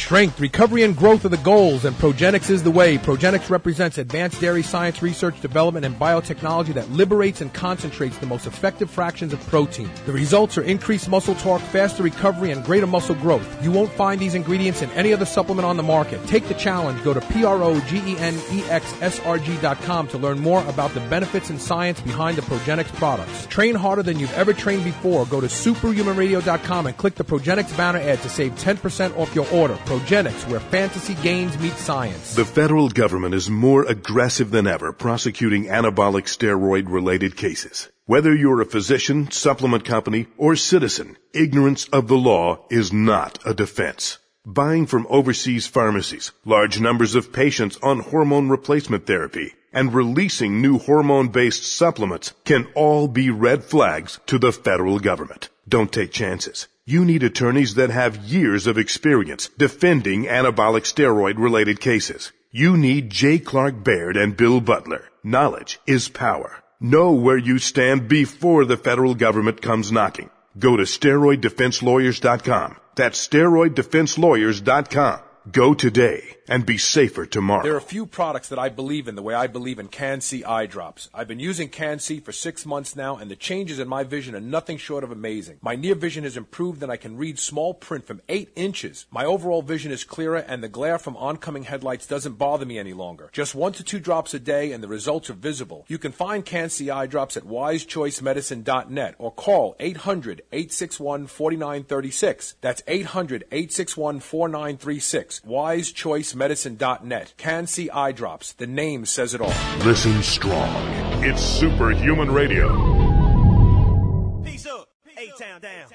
Strength, recovery, and growth are the goals, and Progenics is the way. Progenics represents advanced dairy science, research, development, and biotechnology that liberates and concentrates the most effective fractions of protein. The results are increased muscle torque, faster recovery, and greater muscle growth. You won't find these ingredients in any other supplement on the market. Take the challenge. Go to PROGENEXSRG.com to learn more about the benefits and science behind the Progenics products. Train harder than you've ever trained before. Go to superhumanradio.com and click the Progenics banner ad to save 10% off your order. Progenics, where fantasy gains meet science. The federal government is more aggressive than ever prosecuting anabolic steroid-related cases. Whether you're a physician, supplement company, or citizen, ignorance of the law is not a defense. Buying from overseas pharmacies, large numbers of patients on hormone replacement therapy, and releasing new hormone-based supplements can all be red flags to the federal government. Don't take chances. You need attorneys that have years of experience defending anabolic steroid-related cases. You need J. Clark Baird and Bill Butler. Knowledge is power. Know where you stand before the federal government comes knocking. Go to SteroidDefenseLawyers.com. That's SteroidDefenseLawyers.com. Go today and be safer tomorrow. There are a few products that I believe in the way I believe in Can-C eye drops. I've been using Can-C for 6 months now, and the changes in my vision are nothing short of amazing. My near vision has improved, and I can read small print from 8 inches. My overall vision is clearer, and the glare from oncoming headlights doesn't bother me any longer. Just 1 to 2 drops a day, and the results are visible. You can find Can-C eye drops at wisechoicemedicine.net or call 800-861-4936. That's 800-861-4936. wisechoicemedicine.net. Can-C eye drops. The name says it all. Listen strong. It's Superhuman Radio. Peace up. A-Town down.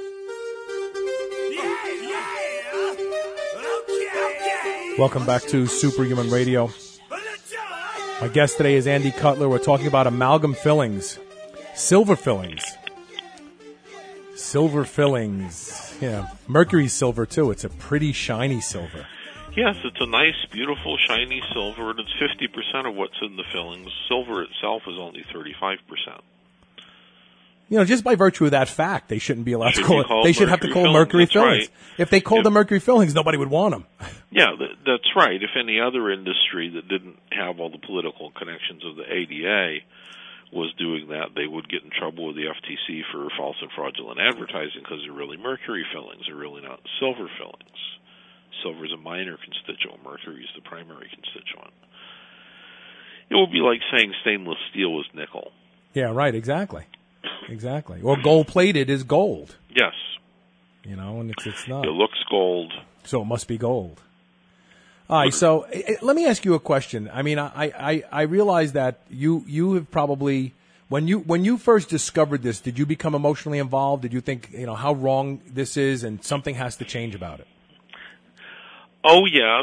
Welcome back to Superhuman Radio. My guest today is Andy Cutler. We're talking about amalgam fillings. Silver fillings. Silver fillings. Yeah, mercury silver, too. It's a pretty shiny silver. Yes, it's a nice, beautiful, shiny silver, and it's 50% of what's in the fillings. Silver itself is only 35%. You know, just by virtue of that fact, they shouldn't be allowed to call it. They should have to call mercury fillings. Right. If they called them mercury fillings, nobody would want them. Yeah, that's right. If any other industry that didn't have all the political connections of the ADA was doing that, they would get in trouble with the FTC for false and fraudulent advertising because they're really mercury fillings. They're really not silver fillings. Silver is a minor constituent. Mercury is the primary constituent. It would be like saying stainless steel is nickel. Yeah, right, exactly. Exactly. Or gold-plated is gold. Yes. You know, and it's not. It looks gold. So it must be gold. All right, so let me ask you a question. I mean, I realize that you have probably, when you first discovered this, did you become emotionally involved? Did you think, you know, how wrong this is and something has to change about it? Oh, yes.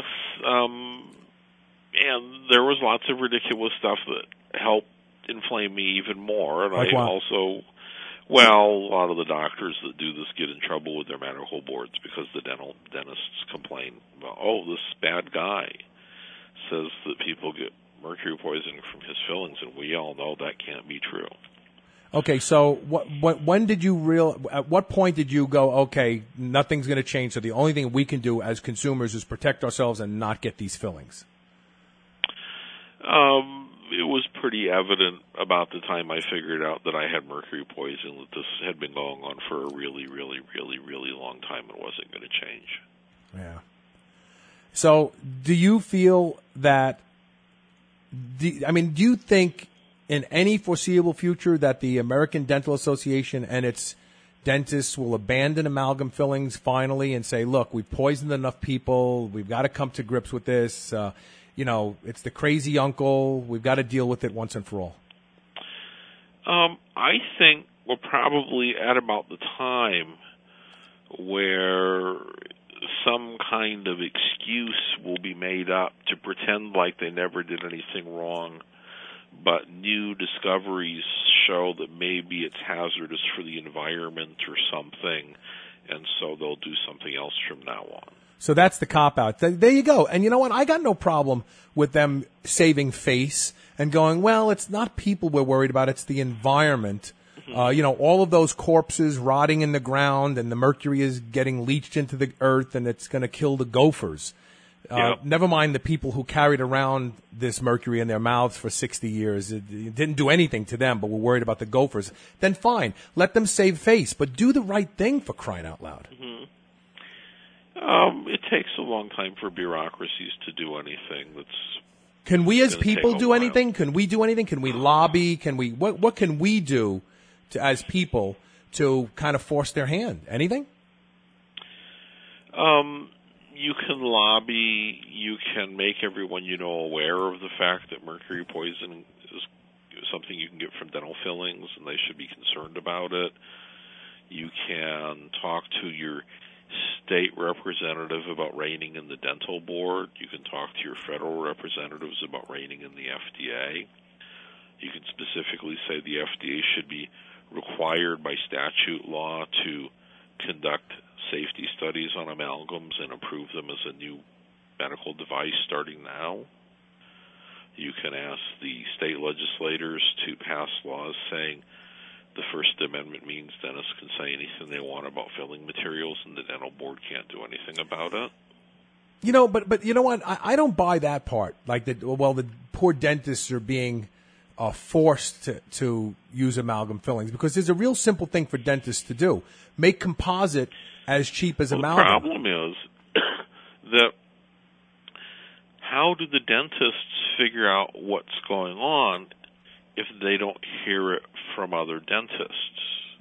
And there was lots of ridiculous stuff that helped inflame me even more. And like I what? also, well, a lot of the doctors that do this get in trouble with their medical boards because the dentists complain about, oh, this bad guy says that people get mercury poisoning from his fillings, and we all know that can't be true. Okay, so when did you at what point did you go, okay, nothing's going to change, so the only thing we can do as consumers is protect ourselves and not get these fillings? It was pretty evident about the time I figured out that I had mercury poisoning, that this had been going on for a really, really, really, really long time and wasn't going to change. Yeah. So do you feel that, do you think in any foreseeable future that the American Dental Association and its dentists will abandon amalgam fillings finally and say, look, we've poisoned enough people, we've got to come to grips with this, you know, it's the crazy uncle, we've got to deal with it once and for all? I think we're probably at about the time where some kind of excuse will be made up to pretend like they never did anything wrong, but new discoveries show that maybe it's hazardous for the environment or something, and so they'll do something else from now on. So that's the cop-out. There you go. And you know what? I got no problem with them saving face and going, well, it's not people we're worried about, it's the environment. All of those corpses rotting in the ground, and the mercury is getting leached into the earth, and it's going to kill the gophers. Never mind the people who carried around this mercury in their mouths for 60 years. It didn't do anything to them, but were worried about the gophers. Then fine, let them save face, but do the right thing, for crying out loud. It takes a long time for bureaucracies to do anything that's... Can we as people do anything? Can we do anything? Can we lobby? Can we? What can we do as people to kind of force their hand? Anything? You can lobby. You can make everyone aware of the fact that mercury poison is something you can get from dental fillings, and they should be concerned about it. You can talk to your state representative about reining in the dental board. You can talk to your federal representatives about reining in the FDA. You can specifically say the FDA should be required by statute law to conduct safety studies on amalgams and approve them as a new medical device starting now. You can ask the state legislators to pass laws saying the First Amendment means dentists can say anything they want about filling materials, and the dental board can't do anything about it. But you know what? I don't buy that part. Like the poor dentists are being forced to use amalgam fillings, because there's a real simple thing for dentists to do: make composite as cheap as amalgam. The problem is that how do the dentists figure out what's going on if they don't hear it from other dentists?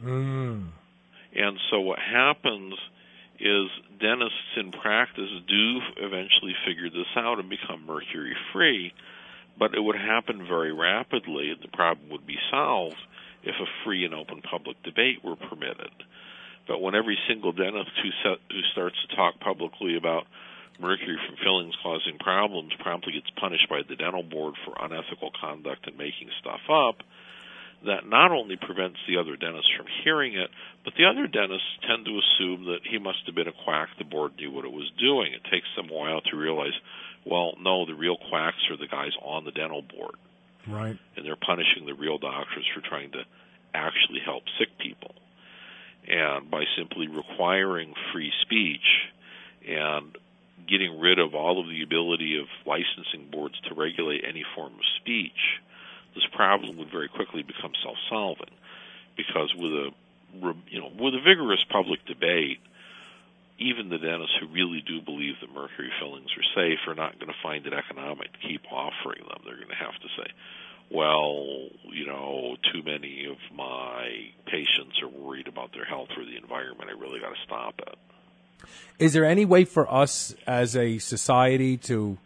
And so what happens is dentists in practice do eventually figure this out and become mercury-free, but it would happen very rapidly, and the problem would be solved if a free and open public debate were permitted. But when every single dentist who starts to talk publicly about mercury from fillings causing problems promptly gets punished by the dental board for unethical conduct and making stuff up, that not only prevents the other dentists from hearing it, but the other dentists tend to assume that he must have been a quack, the board knew what it was doing. It takes them a while to realize, well, no, the real quacks are the guys on the dental board. Right. And they're punishing the real doctors for trying to actually help sick people. And by simply requiring free speech and getting rid of all of the ability of licensing boards to regulate any form of speech, this problem would very quickly become self-solving. Because with a vigorous public debate, even the dentists who really do believe that mercury fillings are safe are not going to find it economic to keep offering them. They're going to have to say, well, too many of my patients are worried about their health or the environment. I really got to stop it. Is there any way for us as a society to,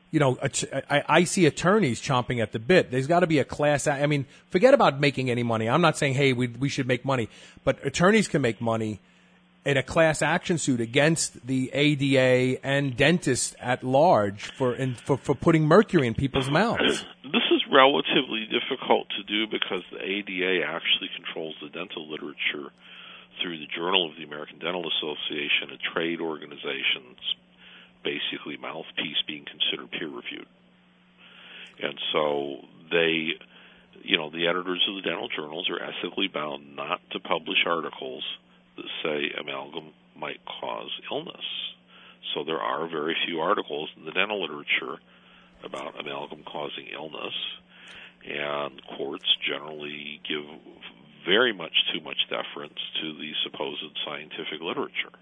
I see attorneys chomping at the bit. There's got to be a class. I mean, forget about making any money. I'm not saying, hey, we should make money, but attorneys can make money in a class action suit against the ADA and dentists at large for putting mercury in people's mouths. This is relatively difficult to do because the ADA actually controls the dental literature through the Journal of the American Dental Association, a trade organization, basically mouthpiece being considered peer-reviewed. And so they, the editors of the dental journals are ethically bound not to publish articles that say amalgam might cause illness. So there are very few articles in the dental literature about amalgam causing illness, and courts generally give very much too much deference to the supposed scientific literature.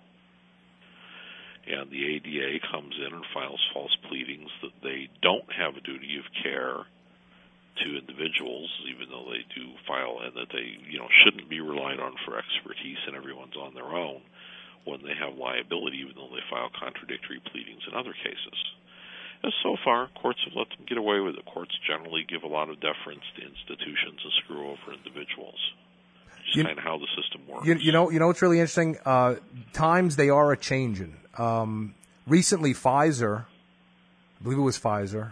And the ADA comes in and files false pleadings that they don't have a duty of care to individuals, even though they do file, and that they shouldn't be relied on for expertise and everyone's on their own when they have liability, even though they file contradictory pleadings in other cases. And so far, courts have let them get away with it. Courts generally give a lot of deference to institutions and screw over individuals. Just kind of how the system works. You know what's really interesting? Times they are a-changing. Recently, Pfizer, I believe it was Pfizer,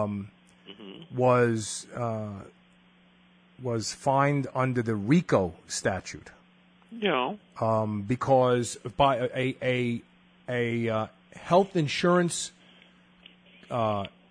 was fined under the RICO statute. Yeah. Because by a health insurance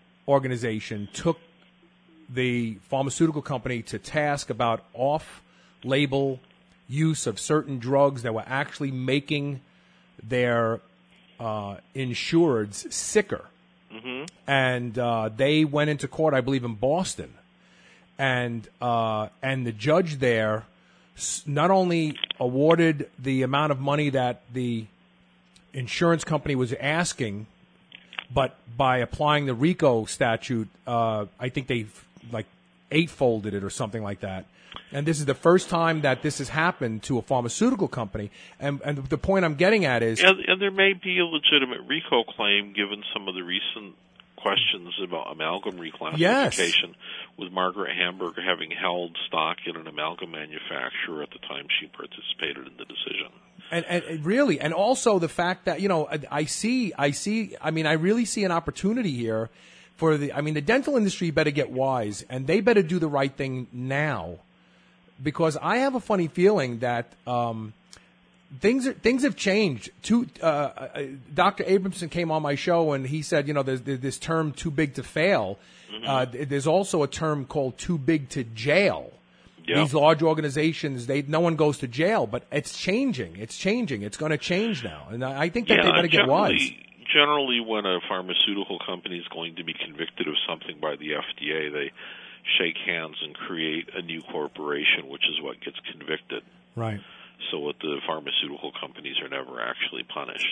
organization took the pharmaceutical company to task about label use of certain drugs that were actually making their insureds sicker. Mm-hmm. And they went into court, I believe, in Boston. And the judge there not only awarded the amount of money that the insurance company was asking, but by applying the RICO statute, I think they like eightfolded it or something like that. And this is the first time that this has happened to a pharmaceutical company. And the point I'm getting at is... And there may be a legitimate RICO claim given some of the recent questions about amalgam reclassification, Yes. with Margaret Hamburger having held stock in an amalgam manufacturer at the time she participated in the decision. And really, and also the fact that, I really see an opportunity here for the dental industry better get wise, and they better do the right thing now, because I have a funny feeling that things have changed. Dr. Abramson came on my show and he said, there's this term "too big to fail." Mm-hmm. There's also a term called "too big to jail." Yep. These large organizations, no one goes to jail, but it's changing. It's changing. It's going to change now, and I think that they better get wise. Generally, when a pharmaceutical company is going to be convicted of something by the FDA, they shake hands and create a new corporation, which is what gets convicted. Right. So that the pharmaceutical companies are never actually punished,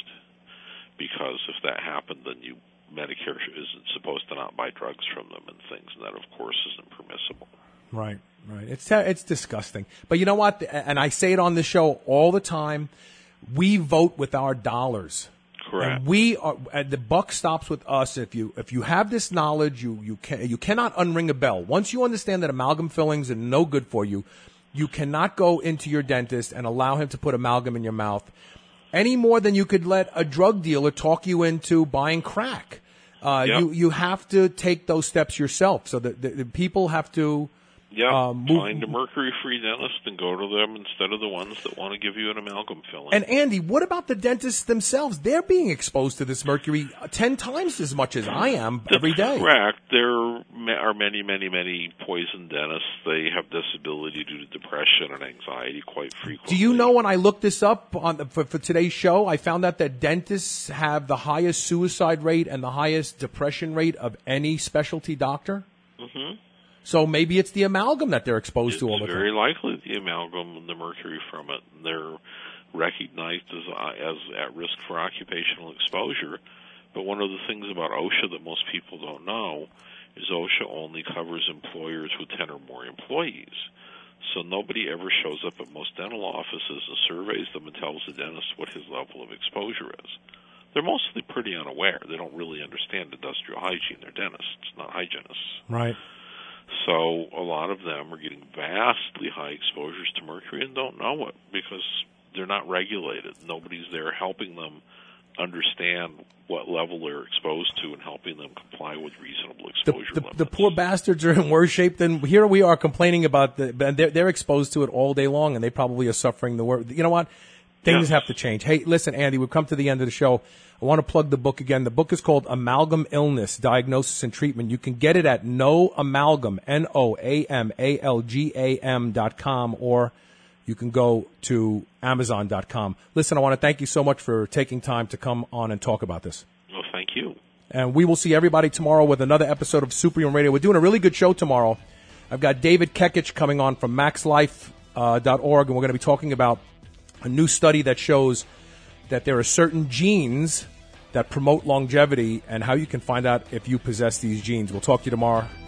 because if that happened, then Medicare isn't supposed to not buy drugs from them and things, and that, of course, isn't permissible. Right. It's disgusting. But you know what? And I say it on the show all the time. We vote with our dollars. Correct. And the buck stops with us. If you have this knowledge, you cannot unring a bell. Once you understand that amalgam fillings are no good for you, you cannot go into your dentist and allow him to put amalgam in your mouth any more than you could let a drug dealer talk you into buying crack. Yep. You have to take those steps yourself. So the people have to. Find a mercury-free dentist and go to them instead of the ones that want to give you an amalgam filling. And Andy, what about the dentists themselves? They're being exposed to this mercury 10 times as much as I am every day. Correct. There are many, many, many poison dentists. They have disability due to depression and anxiety quite frequently. Do you know, when I looked this up for today's show, I found out that dentists have the highest suicide rate and the highest depression rate of any specialty doctor? Mm-hmm. So maybe it's the amalgam that they're exposed to all the time. It's very likely the amalgam and the mercury from it. They're recognized as at risk for occupational exposure. But one of the things about OSHA that most people don't know is OSHA only covers employers with 10 or more employees. So nobody ever shows up at most dental offices and surveys them and tells the dentist what his level of exposure is. They're mostly pretty unaware. They don't really understand industrial hygiene. They're dentists, not hygienists. Right. So a lot of them are getting vastly high exposures to mercury and don't know it because they're not regulated. Nobody's there helping them understand what level they're exposed to and helping them comply with reasonable exposure limits. The poor bastards are in worse shape than here we are complaining about they're exposed to it all day long, and they probably are suffering the worst. You know what? Things have to change. Hey, listen, Andy, we've come to the end of the show. I want to plug the book again. The book is called Amalgam Illness, Diagnosis and Treatment. You can get it at NoAmalgam, NoAmalgam.com, or you can go to Amazon.com. Listen, I want to thank you so much for taking time to come on and talk about this. Well, thank you. And we will see everybody tomorrow with another episode of Superhuman Radio. We're doing a really good show tomorrow. I've got David Kekich coming on from MaxLife.org, and we're going to be talking about a new study that shows that there are certain genes that promote longevity and how you can find out if you possess these genes. We'll talk to you tomorrow.